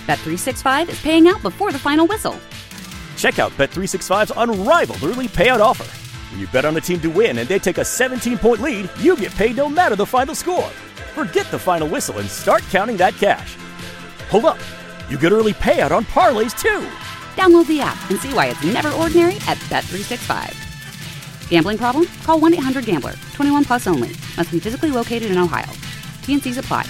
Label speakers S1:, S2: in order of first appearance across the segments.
S1: Bet365 is paying out before the final whistle.
S2: Check out Bet365's unrivaled early payout offer. When you bet on a team to win and they take a 17-point lead, you get paid no matter the final score. Forget the final whistle and start counting that cash. Hold up. You get early payout on parlays, too.
S1: Download the app and see why it's never ordinary at Bet365. Gambling problem? Call 1-800-GAMBLER. 21 plus only. Must be physically located in Ohio. T&Cs apply.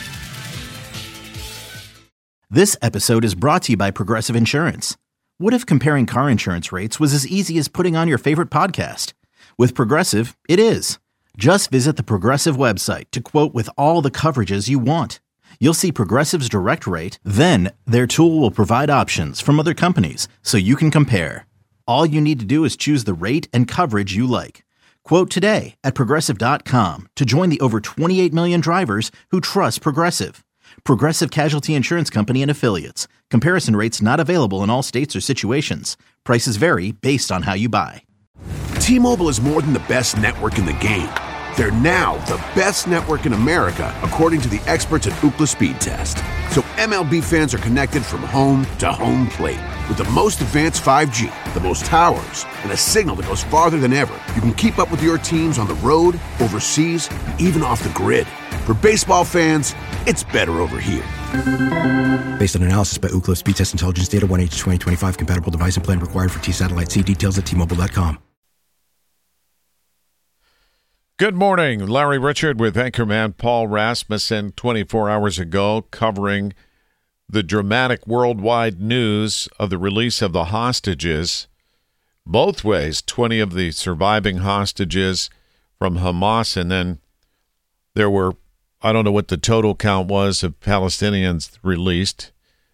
S3: This episode is brought to you by Progressive Insurance. What if comparing car insurance rates was as easy as putting on your favorite podcast? With Progressive, it is. Just visit the Progressive website to quote with all the coverages you want. You'll see Progressive's direct rate, then their tool will provide options from other companies so you can compare. All you need to do is choose the rate and coverage you like. Quote today at Progressive.com to join the over 28 million drivers who trust Progressive. Progressive Casualty Insurance Company and Affiliates. Comparison rates not available in all states or situations. Prices vary based on how you buy.
S4: T-Mobile is more than the best network in the game. They're now the best network in America, according to the experts at Ookla Speed Test. So MLB fans are connected from home to home plate. With the most advanced 5G, the most towers, and a signal that goes farther than ever, you can keep up with your teams on the road, overseas, and even off the grid. For baseball fans, it's better over here.
S5: Based on analysis by Ookla Speed Test Intelligence Data 1H2025 compatible device and plan required for T-Satellite. See details at T-Mobile.com.
S6: Good morning. Larry Richard with anchorman Paul Rasmussen 24 hours ago covering the dramatic worldwide news of the release of the hostages. Both ways, 20 of the surviving hostages from Hamas, and then there were, I don't know what the total count was of Palestinians released,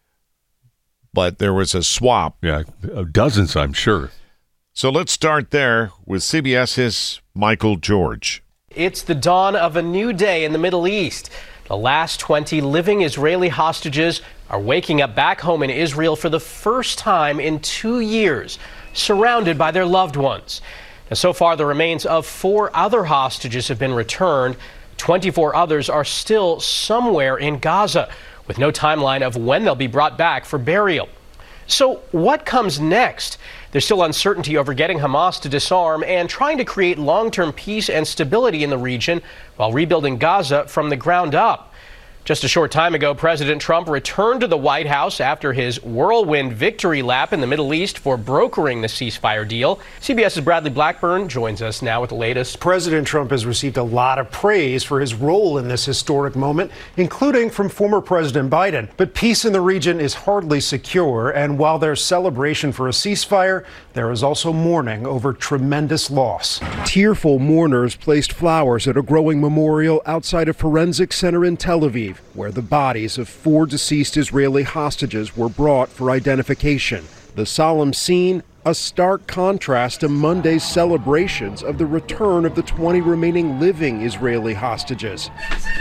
S6: but there was a swap.
S7: Yeah, dozens, I'm sure.
S6: So let's start there with CBS's Michael George.
S8: It's the dawn of a new day in the Middle East. The last 20 living Israeli hostages are waking up back home in Israel for the first time in 2 years, surrounded by their loved ones. And so far, the remains of 4 other hostages have been returned. 24 others are still somewhere in Gaza, with no timeline of when they'll be brought back for burial. So what comes next? There's still uncertainty over getting Hamas to disarm and trying to create long-term peace and stability in the region while rebuilding Gaza from the ground up. Just a short time ago, President Trump returned to the White House after his whirlwind victory lap in the Middle East for brokering the ceasefire deal. CBS's Bradley Blackburn joins us now with the latest.
S9: President Trump has received a lot of praise for his role in this historic moment, including from former President Biden. But peace in the region is hardly secure, and while there's celebration for a ceasefire, there is also mourning over tremendous loss. Tearful mourners placed flowers at a growing memorial outside a forensic center in Tel Aviv, where the bodies of 4 deceased Israeli hostages were brought for identification. The solemn scene, a stark contrast to Monday's celebrations of the return of the 20 remaining living Israeli hostages,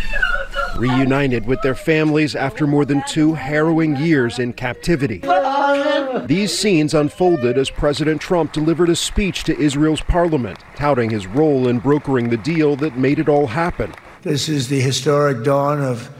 S9: reunited with their families after more than 2 harrowing years in captivity. These scenes unfolded as President Trump delivered a speech to Israel's parliament, touting his role in brokering the deal that made it all happen.
S10: This is the historic dawn of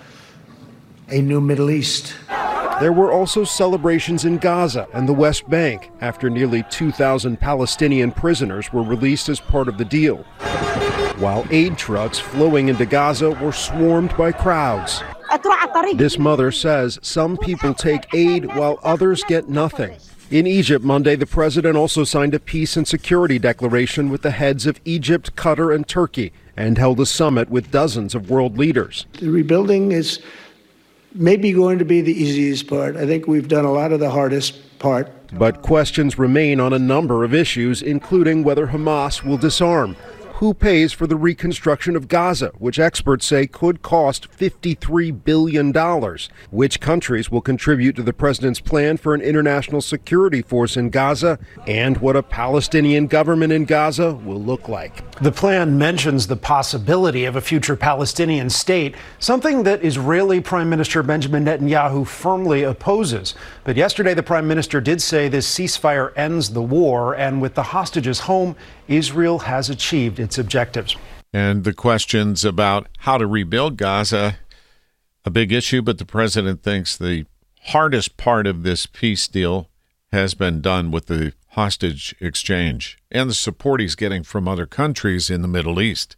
S10: a new Middle East.
S9: There were also celebrations in Gaza and the West Bank after nearly 2,000 Palestinian prisoners were released as part of the deal, while aid trucks flowing into Gaza were swarmed by crowds. This mother says some people take aid while others get nothing. In Egypt Monday, the president also signed a peace and security declaration with the heads of Egypt, Qatar, and Turkey, and held a summit with dozens of world leaders.
S10: The rebuilding is maybe going to be the easiest part. I think we've done a lot of the hardest part.
S9: But questions remain on a number of issues, including whether Hamas will disarm. Who pays for the reconstruction of Gaza, which experts say could cost $53 billion? Which countries will contribute to the president's plan for an international security force in Gaza? And what a Palestinian government in Gaza will look like. The plan mentions the possibility of a future Palestinian state, something that Israeli Prime Minister Benjamin Netanyahu firmly opposes. But yesterday, the prime minister did say this ceasefire ends the war, and with the hostages home, Israel has achieved its objectives.
S6: And the questions about how to rebuild Gaza, a big issue, but the president thinks the hardest part of this peace deal has been done with the hostage exchange and the support he's getting from other countries in the Middle East.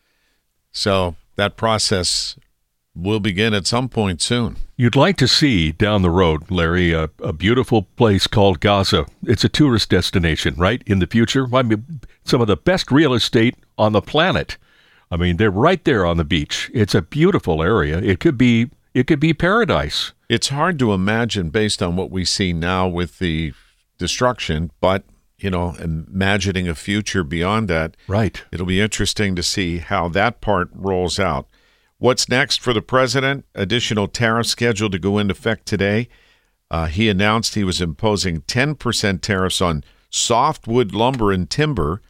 S6: So that process will begin at some point soon.
S7: You'd like to see down the road, Larry, a beautiful place called Gaza. It's a tourist destination, right, in the future? I mean, some of the best real estate on the planet. I mean, they're right there on the beach. It's a beautiful area. It could be paradise.
S6: It's hard to imagine based on what we see now with the destruction, but, imagining a future beyond that.
S7: Right.
S6: It'll be interesting to see how that part rolls out. What's next for the president? Additional tariffs scheduled to go into effect today. He announced he was imposing 10% tariffs on softwood lumber and timber,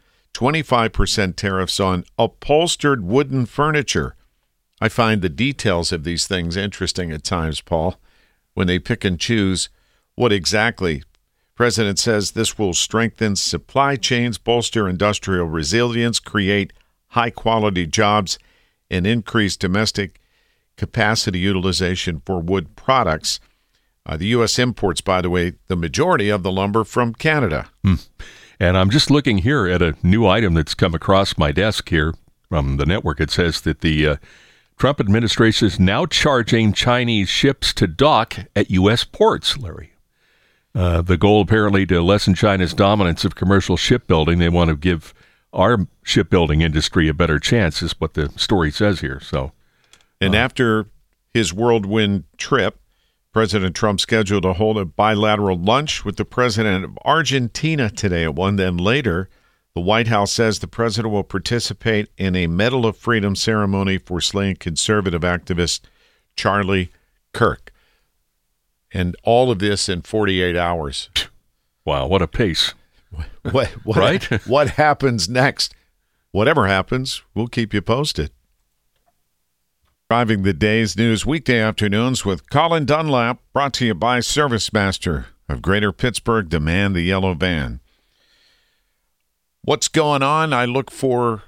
S6: 25% tariffs on upholstered wooden furniture. I find the details of these things interesting at times, Paul, when they pick and choose what exactly. President says this will strengthen supply chains, bolster industrial resilience, create high-quality jobs, and increase domestic capacity utilization for wood products. The U.S. imports, by the way, the majority of the lumber from Canada.
S7: And I'm just looking here at a new item that's come across my desk here from the network. It says that the Trump administration is now charging Chinese ships to dock at U.S. ports, Larry. The goal apparently to lessen China's dominance of commercial shipbuilding. They want to give our shipbuilding industry a better chance, is what the story says here. So,
S6: and after his whirlwind trip, President Trump scheduled to hold a bilateral lunch with the president of Argentina today at 1. Then later, the White House says the president will participate in a Medal of Freedom ceremony for slain conservative activist Charlie Kirk. And all of this in 48 hours.
S7: Wow, what a pace.
S6: Right? What happens next? Whatever happens, we'll keep you posted. Driving the Day's News weekday afternoons with Colin Dunlap, brought to you by ServiceMaster of Greater Pittsburgh. Demand the yellow van. What's going on? I look for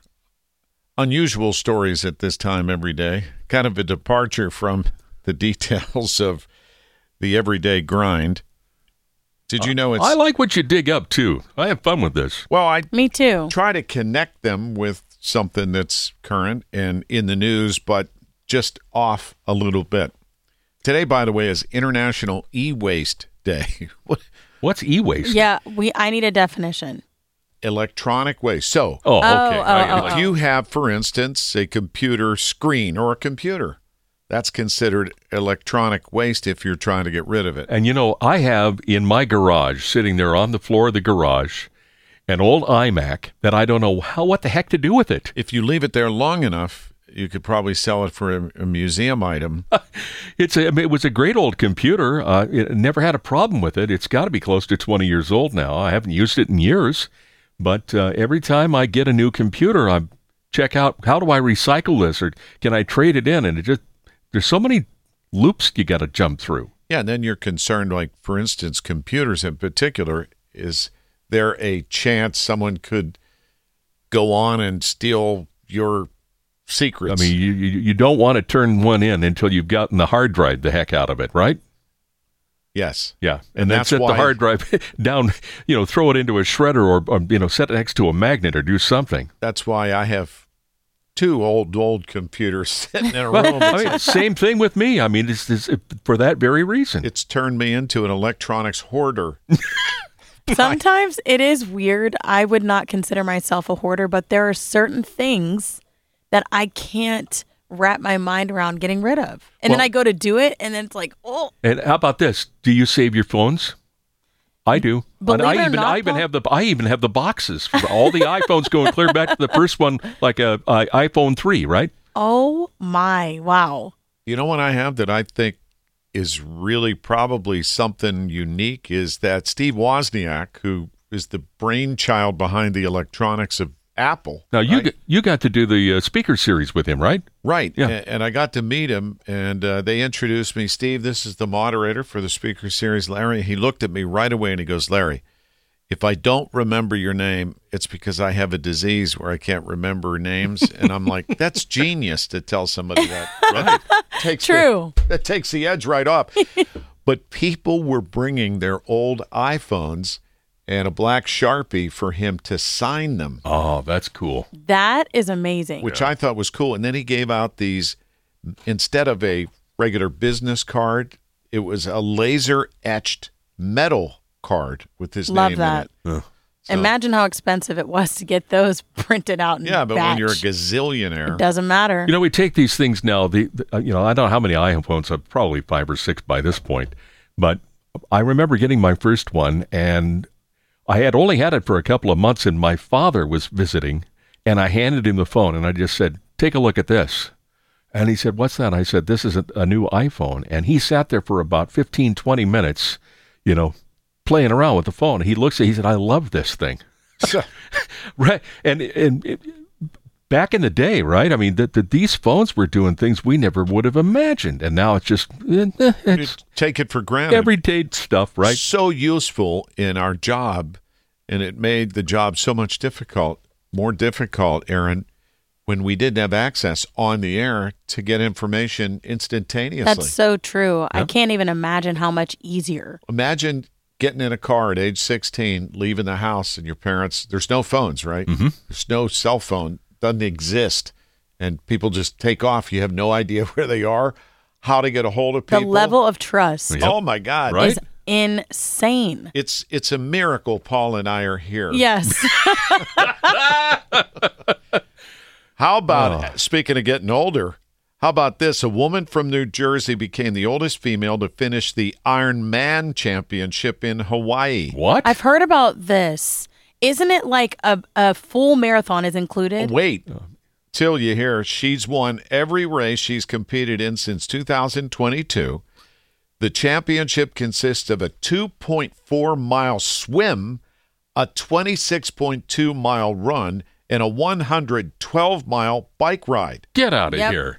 S6: unusual stories at this time every day. Kind of a departure from the details of the everyday grind. Did you know it's...
S7: I like what you dig up, too. I have fun with this.
S6: Well,
S11: Me too.
S6: Try to connect them with something that's current and in the news, but just off a little bit. Today, by the way, is International E-Waste Day.
S7: What's e-waste?
S11: Yeah, I need a definition.
S6: Electronic waste. So,
S7: okay.
S6: If you have, for instance, a computer screen or a computer, that's considered electronic waste if you're trying to get rid of it.
S7: And, I have in my garage, sitting there on the floor of the garage, an old iMac that I don't know what the heck to do with it.
S6: If you leave it there long enough, you could probably sell it for a museum item.
S7: It was a great old computer. Never had a problem with it. It's got to be close to 20 years old now. I haven't used it in years. But every time I get a new computer, I check out, how do I recycle this? Or can I trade it in? And there's so many loops you got to jump through.
S6: Yeah, and then you're concerned, like, for instance, computers in particular, is there a chance someone could go on and steal your secrets?
S7: I mean, you don't want to turn one in until you've gotten the hard drive the heck out of it, right?
S6: Yes.
S7: Yeah, and then set the hard drive down, throw it into a shredder or set it next to a magnet or do something.
S6: That's why I have two old computers sitting in a room.
S7: Same thing with me. I mean, it's for that very reason.
S6: It's turned me into an electronics hoarder.
S11: Sometimes it is weird. I would not consider myself a hoarder, but there are certain things that I can't wrap my mind around getting rid of. And then I go to do it, and then it's like, oh.
S7: And how about this? Do you save your phones? I do. I even have the boxes for all the iPhones going clear back to the first one, like a iPhone 3, right?
S11: Oh my, wow.
S6: You know what I have that I think is really probably something unique is that Steve Wozniak, who is the brainchild behind the electronics of Apple.
S7: Now, you got to do the speaker series with him, right?
S6: Right.
S7: Yeah.
S6: And I got to meet him, and they introduced me. Steve, this is the moderator for the speaker series. Larry, he looked at me right away, and he goes, Larry, if I don't remember your name, it's because I have a disease where I can't remember names. And I'm like, that's genius to tell somebody that. Right?
S11: True.
S6: That takes the edge right off. But people were bringing their old iPhones and a black Sharpie for him to sign them.
S7: Oh, that's cool.
S11: That is amazing.
S6: Which I thought was cool. And then he gave out these, instead of a regular business card, it was a laser-etched metal card with his
S11: Love
S6: name
S11: that.
S6: in it. So,
S11: imagine how expensive it was to get those printed out in
S6: yeah, but
S11: batch.
S6: when you're a gazillionaire.
S11: It doesn't matter.
S7: You know, we take these things now. I don't know how many iPhones. I've probably 5 or 6 by this point. But I remember getting my first one, and I had only had it for a couple of months, and my father was visiting, and I handed him the phone, and I just said, "Take a look at this." And he said, "What's that?" I said, "This is a new iPhone." And he sat there for about 15, 20 minutes, playing around with the phone. He looks at it, he said, "I love this thing." Right. And back in the day, right? I mean, these phones were doing things we never would have imagined. And now it's just, it's
S6: take it for granted.
S7: Everyday stuff, right?
S6: So useful in our job. And it made the job so much more difficult, Aaron, when we didn't have access on the air to get information instantaneously.
S11: That's so true.
S6: Yep.
S11: I can't even imagine how much easier.
S6: Imagine getting in a car at age 16, leaving the house, and your parents, there's no phones, right?
S7: Mm-hmm.
S6: There's no cell phone, doesn't exist, and people just take off. You have no idea where they are, how to get a hold of people.
S11: The level of trust
S6: Oh, my God.
S7: Right?
S11: is insane.
S6: It's a miracle Paul and I are here.
S11: Yes.
S6: How about, speaking of getting older, how about this? A woman from New Jersey became the oldest female to finish the Ironman Championship in Hawaii.
S7: What?
S11: I've heard about this. Isn't it like a full marathon is included?
S6: Wait till you hear she's won every race she's competed in since 2022. The championship consists of a 2.4-mile swim, a 26.2-mile run, and a 112-mile bike ride.
S7: Get out of
S11: Yep.
S7: here.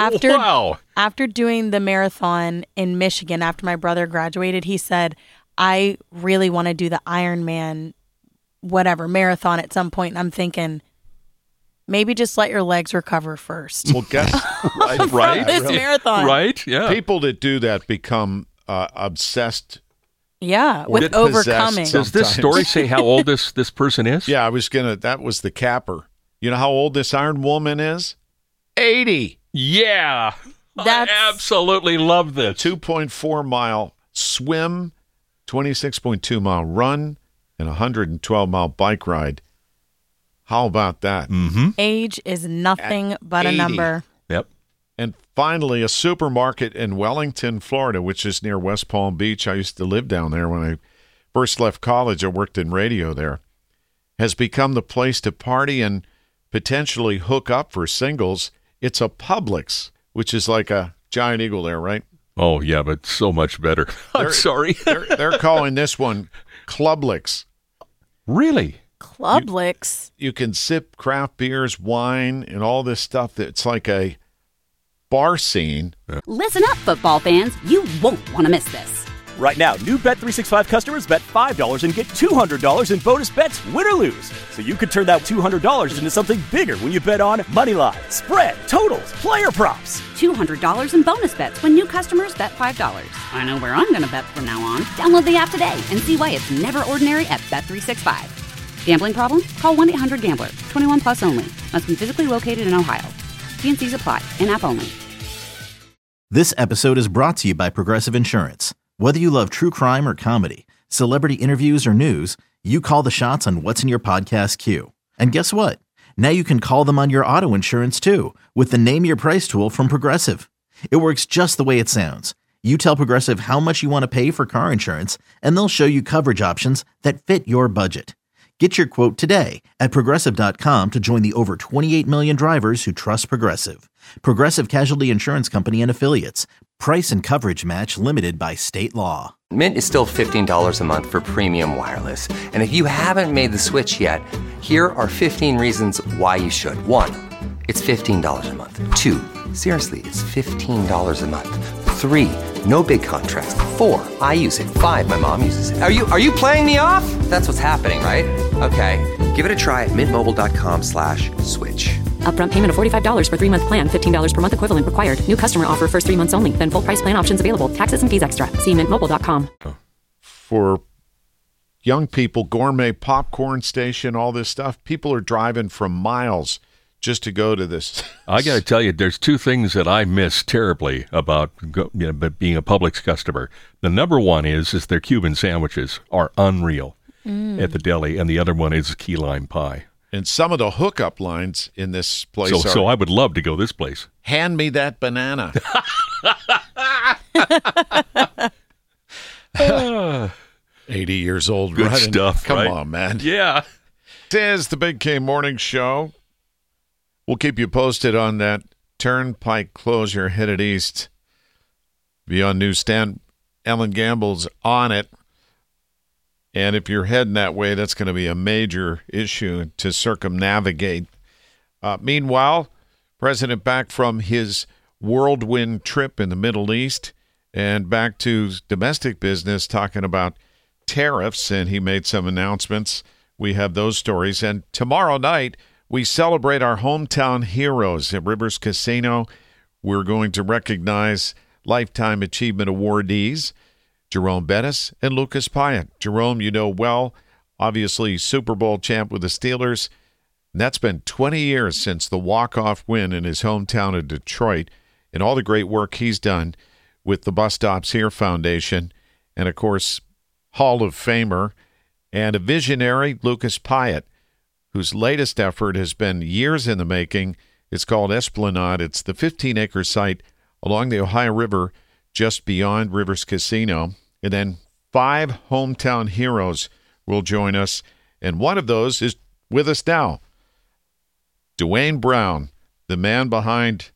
S11: After doing the marathon in Michigan, after my brother graduated, he said, "I really want to do the Ironman, marathon at some point." And I'm thinking, maybe just let your legs recover first.
S6: Well, guess
S7: right?
S11: This marathon.
S7: Right? Yeah.
S6: People that do that become obsessed.
S11: Yeah, with
S6: Get possessed
S11: overcoming.
S7: Does this story say how old this person is?
S6: Yeah, that was the capper. You know how old this Iron Woman is? 80.
S7: Yeah.
S11: That's-
S7: I absolutely love this.
S6: 2.4-mile swim, 26.2-mile run, and 112-mile bike ride. How about that?
S7: Mm-hmm.
S11: Age is nothing but
S6: 80.
S11: a number.
S7: Yep.
S6: And finally, a supermarket in Wellington, Florida, which is near West Palm Beach. I used to live down there when I first left college. I worked in radio there. Has become the place to party and potentially hook up for singles. It's a Publix, which is like a giant eagle there, right?
S7: Oh, yeah, but so much better. I'm sorry.
S6: They're calling this one Clublix.
S7: Really?
S11: Clublix.
S6: You can sip craft beers, wine, and all this stuff. It's like a bar scene.
S1: Listen up, football fans. You won't want to miss this.
S2: Right now, new Bet365 customers bet $5 and get $200 in bonus bets, win or lose. So you could turn that $200 into something bigger when you bet on money line, spread, totals, player props.
S1: $200 in bonus bets when new customers bet $5. I know where I'm going to bet from now on. Download the app today and see why it's never ordinary at Bet365. Gambling problem? Call 1-800-GAMBLER. 21 plus only. Must be physically located in Ohio. T&Cs apply. In-app only.
S3: This episode is brought to you by Progressive Insurance. Whether you love true crime or comedy, celebrity interviews or news, you call the shots on what's in your podcast queue. And guess what? Now you can call them on your auto insurance too with the Name Your Price tool from Progressive. It works just the way it sounds. You tell Progressive how much you want to pay for car insurance, and they'll show you coverage options that fit your budget. Get your quote today at Progressive.com to join the over 28 million drivers who trust Progressive. Progressive Casualty Insurance Company and Affiliates. Price and coverage match limited by state law.
S12: Mint is still $15 a month for premium wireless. And if you haven't made the switch yet, here are 15 reasons why you should. 1, it's $15 a month. 2, seriously, it's $15 a month. 3, no big contrast. 4, I use it. 5, my mom uses it. Are you playing me off? That's what's happening, right? Okay, give it a try at mintmobile.com/switch.
S1: Upfront payment of $45 for 3-month plan, $15 per month equivalent required. New customer offer first 3 months only. Then full price plan options available. Taxes and fees extra. See mintmobile.com.
S6: For young people, gourmet popcorn station, all this stuff, people are driving from miles just to go to this.
S7: I got to tell you, there's two things that I miss terribly about being a Publix customer. The number one is their Cuban sandwiches are unreal at the deli, and the other one is key lime pie.
S6: And some of the hookup lines in this place are...
S7: So I would love to go this place.
S6: Hand me that banana. 80 years old.
S7: Good stuff,
S6: Come
S7: right?
S6: on, man.
S7: Yeah.
S6: This is the Big K Morning Show. We'll keep you posted on that Turnpike closure headed east. Be on newsstand. Ellen Gamble's on it. And if you're heading that way, that's going to be a major issue to circumnavigate. Meanwhile, President back from his whirlwind trip in the Middle East and back to domestic business, talking about tariffs, and he made some announcements. We have those stories. And tomorrow night, we celebrate our hometown heroes at Rivers Casino. We're going to recognize Lifetime Achievement awardees, Jerome Bettis and Lucas Pyatt. Jerome, you know well, obviously Super Bowl champ with the Steelers. And that's been 20 years since the walk-off win in his hometown of Detroit, and all the great work he's done with the Bus Stops Here Foundation. And, of course, Hall of Famer and a visionary, Lucas Pyatt, whose latest effort has been years in the making. It's called Esplanade. It's the 15-acre site along the Ohio River just beyond Rivers Casino. And then 5 hometown heroes will join us. And one of those is with us now. Dwayne Brown, the man behind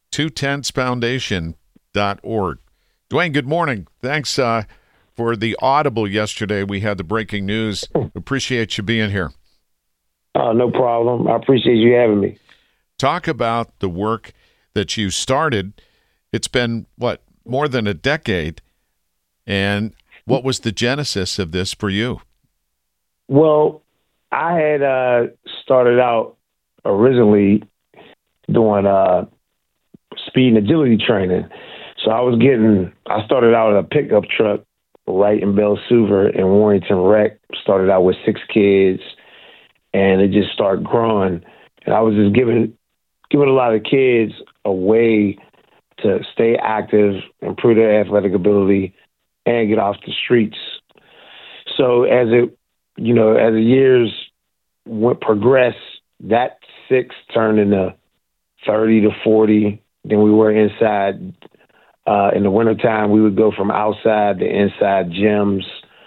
S6: 2tentsfoundation.org. Dwayne, good morning. Thanks for the audible yesterday. We had the breaking news. Appreciate you being here.
S13: No problem. I appreciate you having me.
S6: Talk about the work that you started. It's been, more than a decade. And what was the genesis of this for you?
S13: Well, I had started out originally doing speed and agility training. So I started out in a pickup truck right in Bell Suver in Warrington Rec. Started out with 6 kids, and it just started growing. And I was just giving a lot of kids a way to stay active, improve their athletic ability, and get off the streets. So as the years progressed, that 6 turned into 30 to 40. Then we were inside. In the wintertime, we would go from outside to inside gyms.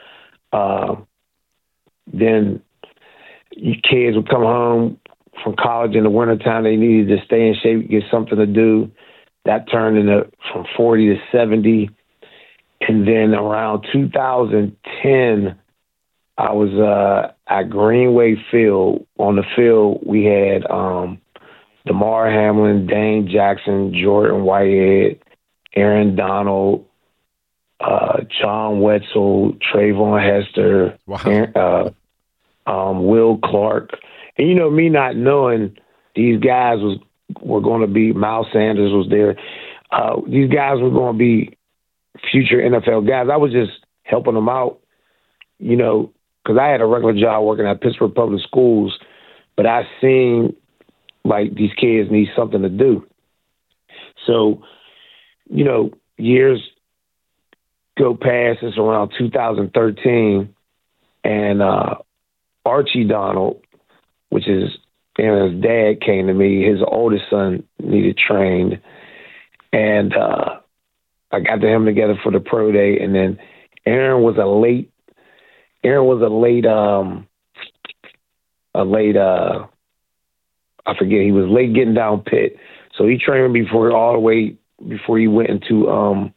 S13: Then kids would come home from college in the wintertime. They needed to stay in shape, get something to do. That turned into from 40 to 70. And then around 2010, I was at Greenway Field. On the field, we had DeMar Hamlin, Dane Jackson, Jordan Whitehead, Aaron Donald, John Wetzel, Trayvon Hester, Will Clark. And, me not knowing these guys were going to be, Miles Sanders was there. These guys were going to be future NFL guys. I was just helping them out, because I had a regular job working at Pittsburgh Public Schools, but I seen like these kids need something to do. So, years go past. It's around 2013, and Archie Donald, which is Aaron's dad, came to me. His oldest son needed trained, and I got him together for the pro day. And then Aaron was a late. I forget. He was late getting down pit, so he trained before he went into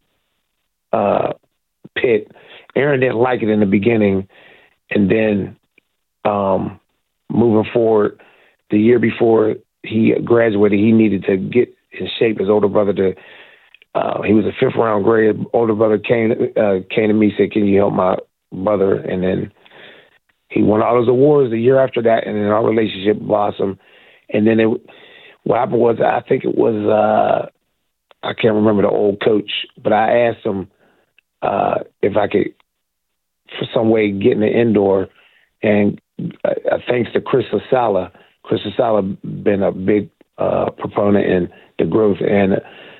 S13: pit. Aaron didn't like it in the beginning, and then moving forward, the year before he graduated, he needed to get in shape. His older brother, he was a 5th round grade. Older brother came to me, said, "Can you help my brother?" And then He won all those awards the year after that, and then our relationship blossomed. And then what happened was, I think it was, I can't remember the old coach, but I asked him if I could, for some way, get in the indoor. And thanks to Chris Asala, been a big proponent in the growth. And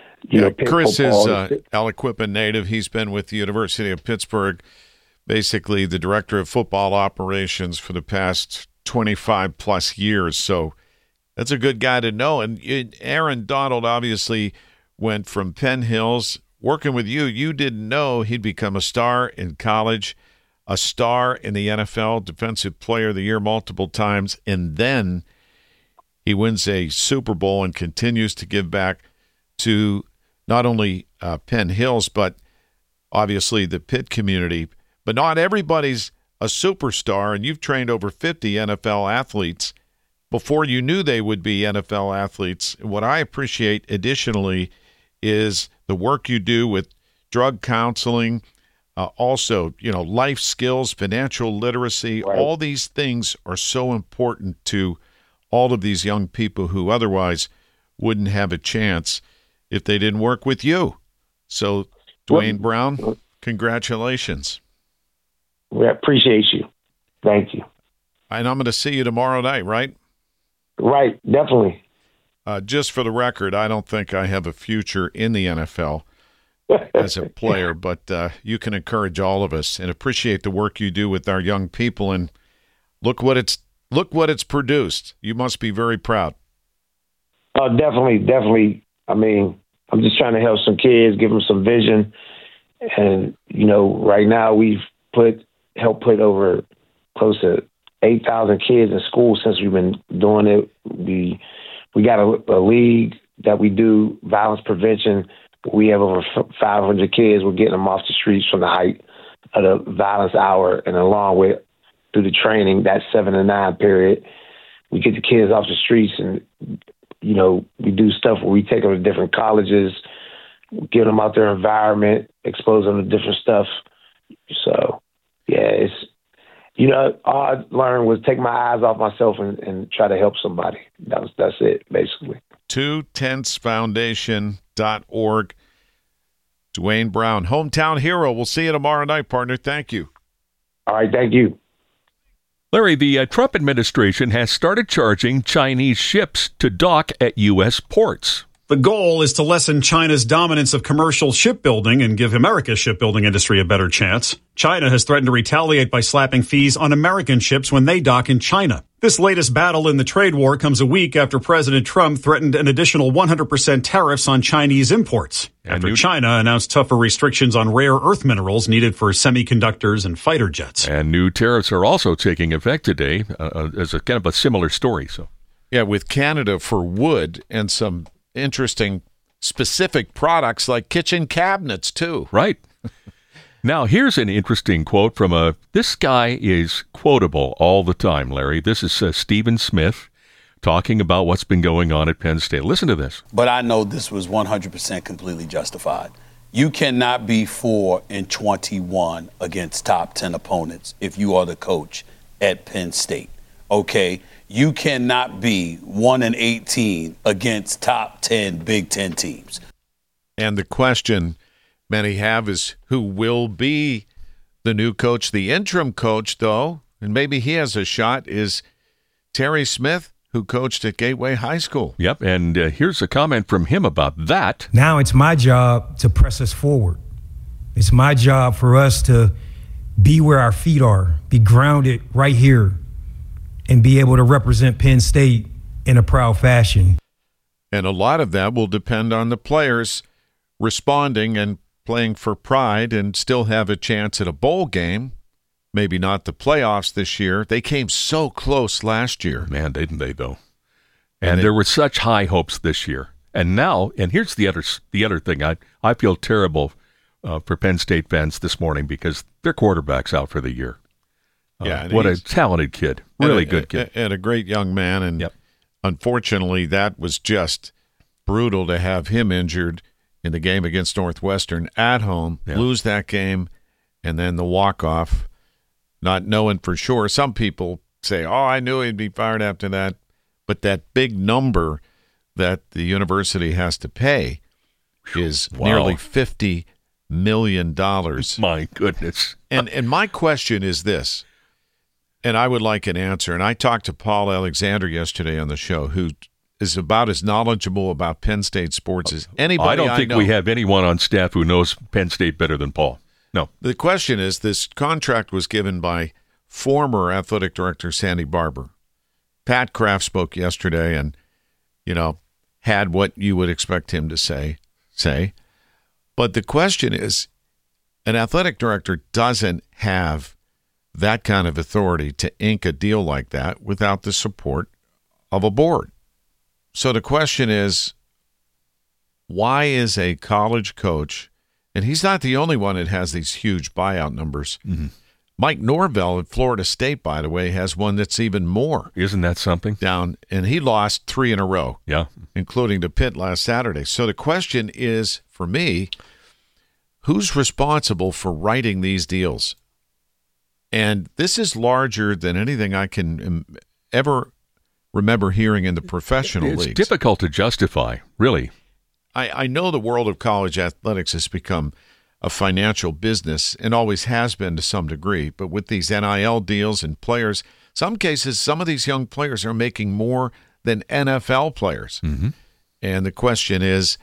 S6: Chris is Aliquippa native. He's been with the University of Pittsburgh, basically the director of football operations for the past 25 plus years. So that's a good guy to know. And Aaron Donald obviously went from Penn Hills. Working with you, you didn't know he'd become a star in college, a star in the NFL, Defensive Player of the Year multiple times, and then he wins a Super Bowl and continues to give back to not only Penn Hills, but obviously the Pitt community. But not everybody's a superstar, and you've trained over 50 NFL athletes before you knew they would be NFL athletes. What I appreciate additionally is the work you do with drug counseling, also, life skills, financial literacy. Right. All these things are so important to all of these young people who otherwise wouldn't have a chance if they didn't work with you. So, Dwayne Brown, congratulations.
S13: We appreciate you. Thank you.
S6: And I'm going to see you tomorrow night, right?
S13: Right, definitely.
S6: Just for the record, I don't think I have a future in the NFL as a player, but you can encourage all of us and appreciate the work you do with our young people. And look what it's produced. You must be very proud.
S13: Oh, definitely. I mean, I'm just trying to help some kids, give them some vision. And, right now we've helped put over close to 8,000 kids in school since we've been doing it. We got a league that we do violence prevention. We have over 500 kids. We're getting them off the streets from the height of the violence hour, and along with through the training, that 7 to 9 period, we get the kids off the streets, and we do stuff where we take them to different colleges, get them out their environment, expose them to different stuff. So, yeah, all I learned was take my eyes off myself and try to help somebody. That's it, basically.
S6: 2tentsfoundation.org. Dwayne Brown, hometown hero. We'll see you tomorrow night, partner. Thank you.
S13: All right, thank you.
S7: Larry, the Trump administration has started charging Chinese ships to dock at U.S. ports.
S14: The goal is to lessen China's dominance of commercial shipbuilding and give America's shipbuilding industry a better chance. China has threatened to retaliate by slapping fees on American ships when they dock in China. This latest battle in the trade war comes a week after President Trump threatened an additional 100% tariffs on Chinese imports, after China announced tougher restrictions on rare earth minerals needed for semiconductors and fighter jets.
S7: And new tariffs are also taking effect today as a kind of a similar story. So,
S6: yeah, with Canada for wood and some interesting specific products like kitchen cabinets too.
S7: Right. Now, here's an interesting quote from this guy is quotable all the time, Larry. This is Stephen Smith talking about what's been going on at Penn State. Listen to this.
S15: But I know this was 100% completely justified. You cannot be 4-21 against top 10 opponents if you are the coach at Penn State. Okay? You cannot be 1-18 against top 10 Big Ten teams.
S6: And the question many have is who will be the new coach? The interim coach, though, and maybe he has a shot, is Terry Smith, who coached at Gateway High School.
S7: Yep, and here's a comment from him about that.
S16: Now it's my job to press us forward. It's my job for us to be where our feet are, be grounded right here, and be able to represent Penn State in a proud fashion.
S6: And a lot of that will depend on the players responding and playing for pride and still have a chance at a bowl game. Maybe not the playoffs this year. They came so close last year.
S7: Man, didn't they, though? And there were such high hopes this year. And now, and here's the other thing. I feel terrible for Penn State fans this morning because their quarterback's out for the year. What a talented kid. Really good kid.
S6: And a great young man. And unfortunately, that was just brutal to have him injured in the game against Northwestern at home, lose that game, and then the walk-off not knowing for sure. Some people say, oh, I knew he'd be fired after that. But that big number that the university has to pay is nearly $50 million.
S7: My goodness.
S6: And my question is this, and I would like an answer. And I talked to Paul Alexander yesterday on the show, who is about as knowledgeable about Penn State sports as anybody I know.
S7: I don't think we have anyone on staff who knows Penn State better than Paul. No.
S6: The question is, this contract was given by former athletic director Sandy Barber. Pat Kraft spoke yesterday and, had what you would expect him to say. But the question is, an athletic director doesn't have that kind of authority to ink a deal like that without the support of a board. So the question is, why is a college coach, and he's not the only one that has these huge buyout numbers. Mm-hmm. Mike Norvell at Florida State, by the way, has one that's even more.
S7: Isn't that something?
S6: Down, and he lost 3 in a row.
S7: Yeah.
S6: Including to Pitt last Saturday. So the question is, for me, who's responsible for writing these deals? And this is larger than anything I can ever remember hearing in the professional leagues.
S7: It's difficult to justify, really.
S6: I know the world of college athletics has become a financial business and always has been to some degree, but with these NIL deals and players, some cases, some of these young players are making more than NFL players.
S7: Mm-hmm.
S6: And the question is,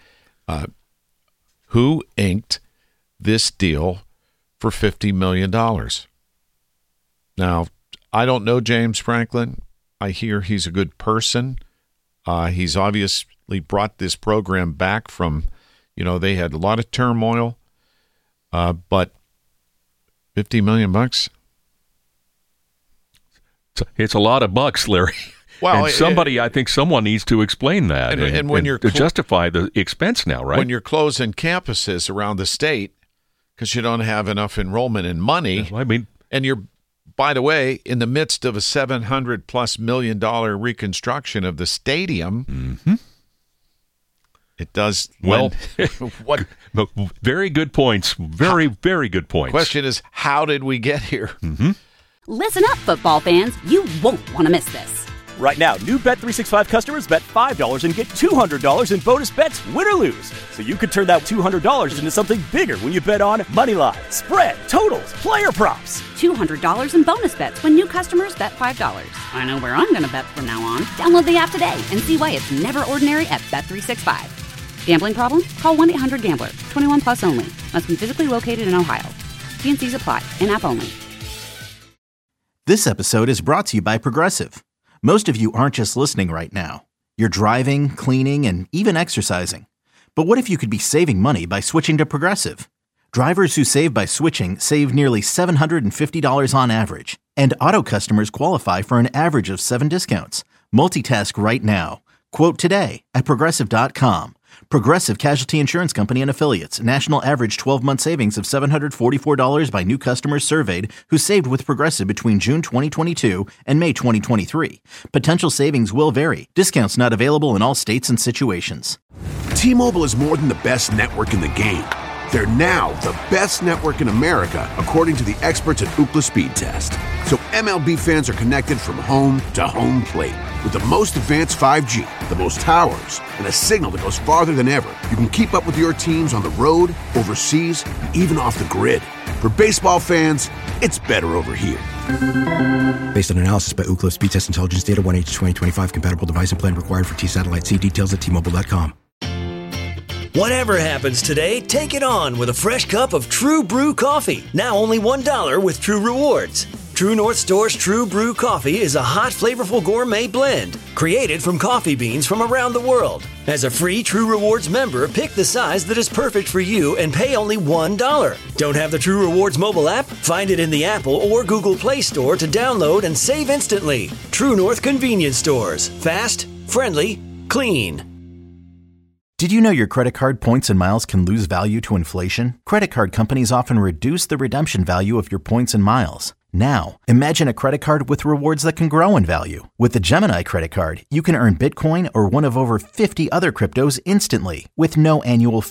S6: who inked this deal for $50 million? Now, I don't know James Franklin. I hear he's a good person. He's obviously brought this program back from, they had a lot of turmoil. But $50 million?
S7: It's a lot of bucks, Larry.
S6: Well,
S7: and I think someone needs to explain that
S6: and when you're
S7: to justify the expense now, right?
S6: When you're closing campuses around the state because you don't have enough enrollment and money, and you're, by the way, in the midst of a $700+ million reconstruction of the stadium.
S7: Mm-hmm.
S6: It does.
S7: Well, what? Very good points. Very good points.
S6: Question is, how did we get here?
S7: Mm-hmm.
S1: Listen up, football fans. You won't want to miss this.
S2: Right now, new Bet365 customers bet $5 and get $200 in bonus bets, win or lose. So you could turn that $200 into something bigger when you bet on money line, spread, totals, player props.
S1: $200 in bonus bets when new customers bet $5. I know where I'm going to bet from now on. Download the app today and see why it's never ordinary at Bet365. Gambling problem? Call 1-800-GAMBLER. 21 plus only. Must be physically located in Ohio. T&Cs apply. In-app only.
S3: This episode is brought to you by Progressive. Most of you aren't just listening right now. You're driving, cleaning, and even exercising. But what if you could be saving money by switching to Progressive? Drivers who save by switching save nearly $750 on average. And auto customers qualify for an average of 7 discounts. Multitask right now. Quote today at Progressive.com. Progressive Casualty Insurance Company and Affiliates. National average 12-month savings of $744 by new customers surveyed who saved with Progressive between June 2022 and May 2023. Potential savings will vary. Discounts not available in all states and situations.
S4: T-Mobile is more than the best network in the game. They're now the best network in America, according to the experts at Ookla Speed Test. So MLB fans are connected from home to home plate. With the most advanced 5G, the most towers, and a signal that goes farther than ever, you can keep up with your teams on the road, overseas, and even off the grid. For baseball fans, it's better over here.
S5: Based on analysis by Ookla Speed Test Intelligence Data 1H2025 compatible device and plan required for T-Satellite. See details at T-Mobile.com.
S17: Whatever happens today, take it on with a fresh cup of True Brew coffee. Now only $1 with True Rewards. True North Store's True Brew coffee is a hot, flavorful gourmet blend created from coffee beans from around the world. As a free True Rewards member, pick the size that is perfect for you and pay only $1. Don't have the True Rewards mobile app? Find it in the Apple or Google Play Store to download and save instantly. True North Convenience Stores. Fast, friendly, clean.
S3: Did you know your credit card points and miles can lose value to inflation? Credit card companies often reduce the redemption value of your points and miles. Now, imagine a credit card with rewards that can grow in value. With the Gemini credit card, you can earn Bitcoin or one of over 50 other cryptos instantly with no annual fee.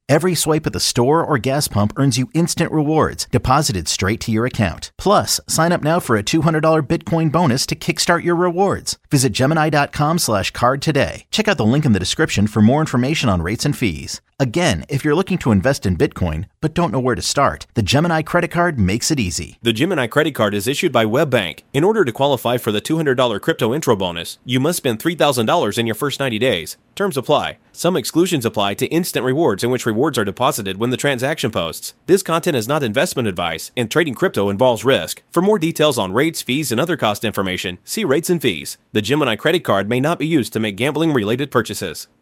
S3: Every swipe at the store or gas pump earns you instant rewards deposited straight to your account. Plus, sign up now for a $200 Bitcoin bonus to kickstart your rewards. Visit Gemini.com/card today. Check out the link in the description for more information on rates and fees. Again, if you're looking to invest in Bitcoin but don't know where to start, the Gemini credit card makes it easy.
S18: The Gemini credit card is issued by WebBank. In order to qualify for the $200 crypto intro bonus, you must spend $3,000 in your first 90 days. Terms apply. Some exclusions apply to instant rewards, in which rewards are deposited when the transaction posts. This content is not investment advice, and trading crypto involves risk. For more details on rates, fees, and other cost information, see rates and fees. The Gemini credit card may not be used to make gambling-related purchases.